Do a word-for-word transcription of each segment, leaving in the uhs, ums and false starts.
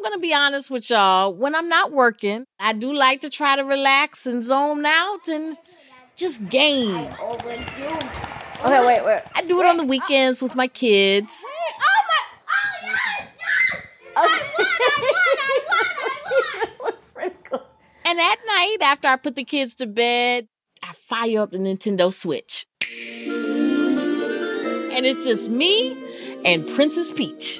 going to be honest with y'all. When I'm not working, I do like to try to relax and zone out and just game. Okay, wait, wait. I do it on the weekends with my kids. Wait, oh my, oh yes, yes. I won, I won, I won, I won. And at night, after I put the kids to bed, I fire up the Nintendo Switch. And it's just me and Princess Peach.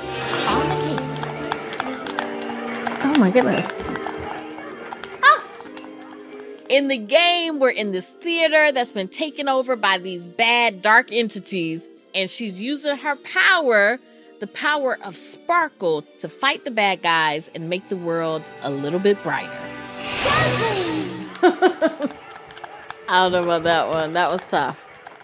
Oh my goodness. Ah. In the game, we're in this theater that's been taken over by these bad, dark entities. And she's using her power, the power of Sparkle, to fight the bad guys and make the world a little bit brighter. I don't know about that one. That was tough.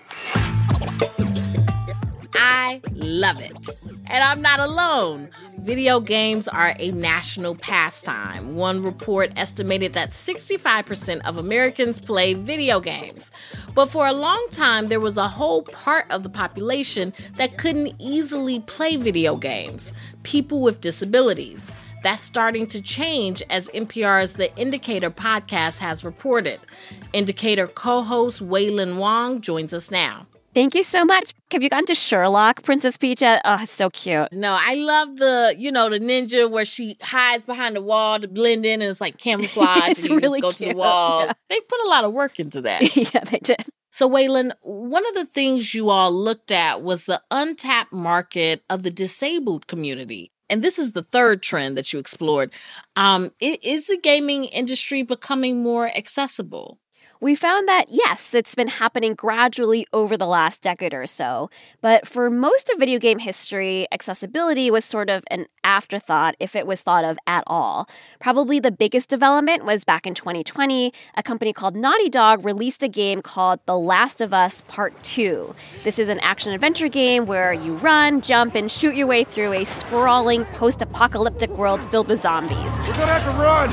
I love it. And I'm not alone. Video games are a national pastime. One report estimated that sixty-five percent of Americans play video games. But for a long time, there was a whole part of the population that couldn't easily play video games. People with disabilities. That's starting to change, as N P R's The Indicator podcast has reported. Indicator co-host Wailin Wong joins us now. Thank you so much. Have you gone to Sherlock, Princess Peach? Oh, it's so cute. No, I love the, you know, the ninja where she hides behind the wall to blend in and it's like camouflage. It's and you really just go cute. to the wall. Yeah. They put a lot of work into that. Yeah, they did. So, Wailin, one of the things you all looked at was the untapped market of the disabled community. And this is the third trend that you explored. Um, is the gaming industry becoming more accessible? We found that, yes, it's been happening gradually over the last decade or so. But for most of video game history, accessibility was sort of an afterthought if it was thought of at all. Probably the biggest development was back in twenty twenty. A company called Naughty Dog released a game called The Last of Us Part two. This is an action-adventure game where you run, jump, and shoot your way through a sprawling post-apocalyptic world filled with zombies. We're gonna have to run!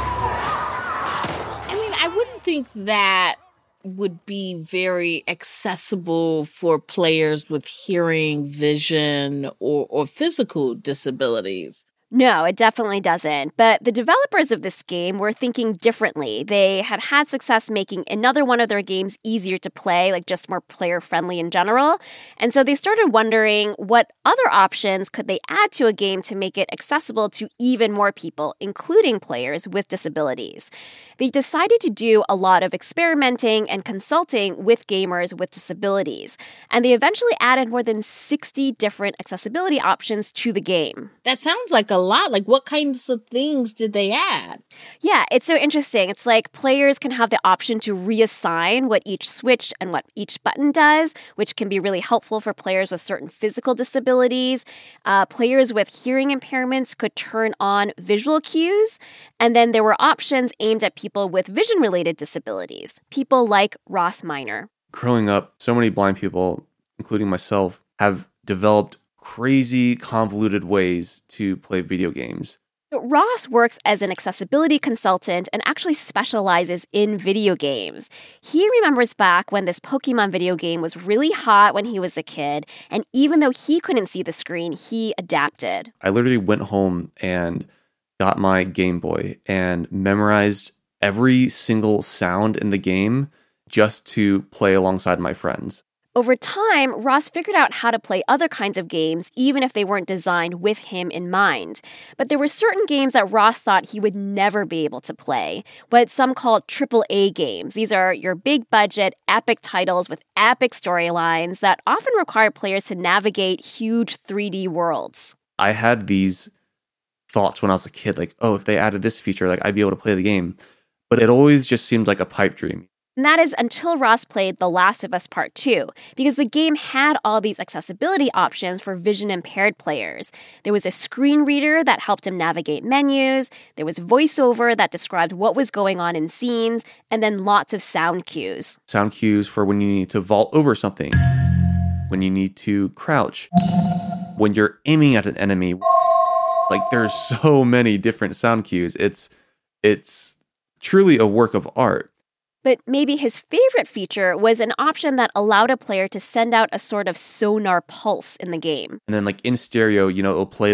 I wouldn't think that would be very accessible for players with hearing, vision, or, or physical disabilities. No, it definitely doesn't. But the developers of this game were thinking differently. They had had success making another one of their games easier to play, like just more player-friendly in general. And so they started wondering what other options could they add to a game to make it accessible to even more people, including players with disabilities. They decided to do a lot of experimenting and consulting with gamers with disabilities. And they eventually added more than sixty different accessibility options to the game. That sounds like a lot. Like, what kinds of things did they add? Yeah, it's so interesting. It's like players can have the option to reassign what each switch and what each button does, which can be really helpful for players with certain physical disabilities. Uh, players with hearing impairments could turn on visual cues. And then there were options aimed at people with vision-related disabilities, people like Ross Minor. Growing up, so many blind people, including myself, have developed crazy, convoluted ways to play video games. Ross works as an accessibility consultant and actually specializes in video games. He remembers back when this Pokemon video game was really hot when he was a kid, and even though he couldn't see the screen, he adapted. I literally went home and got my Game Boy and memorized every single sound in the game just to play alongside my friends. Over time, Ross figured out how to play other kinds of games, even if they weren't designed with him in mind. But there were certain games that Ross thought he would never be able to play, what some called triple A games. These are your big-budget, epic titles with epic storylines that often require players to navigate huge three D worlds. I had these thoughts when I was a kid, like, oh, if they added this feature, like, I'd be able to play the game. But it always just seemed like a pipe dream. And that is until Ross played The Last of Us Part two, because the game had all these accessibility options for vision-impaired players. There was a screen reader that helped him navigate menus, there was voiceover that described what was going on in scenes, and then lots of sound cues. Sound cues for when you need to vault over something, when you need to crouch, when you're aiming at an enemy. Like, there's so many different sound cues. It's, it's truly a work of art. But maybe his favorite feature was an option that allowed a player to send out a sort of sonar pulse in the game. And then, like, in stereo, you know, it'll play like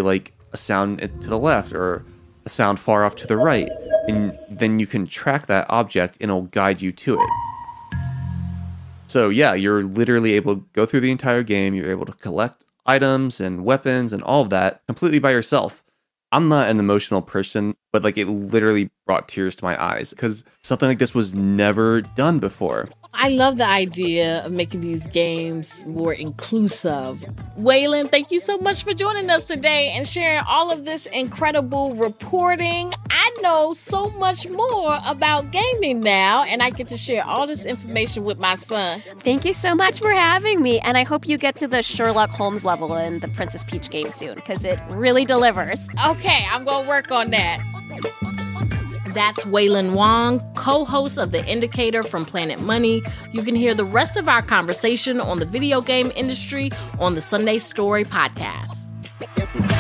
a sound to the left or a sound far off to the right. And then you can track that object and it'll guide you to it. So yeah, you're literally able to go through the entire game. You're able to collect items and weapons and all of that completely by yourself. I'm not an emotional person, but like it literally brought tears to my eyes because something like this was never done before. I love the idea of making these games more inclusive. Waylon, thank you so much for joining us today and sharing all of this incredible reporting. I know so much more about gaming now, and I get to share all this information with my son. Thank you so much for having me, and I hope you get to the Sherlock Holmes level in the Princess Peach game soon, because it really delivers. Okay, I'm going to work on that. That's Waylon Wong, co-host of The Indicator from Planet Money. You can hear the rest of our conversation on the video game industry on the Sunday Story podcast.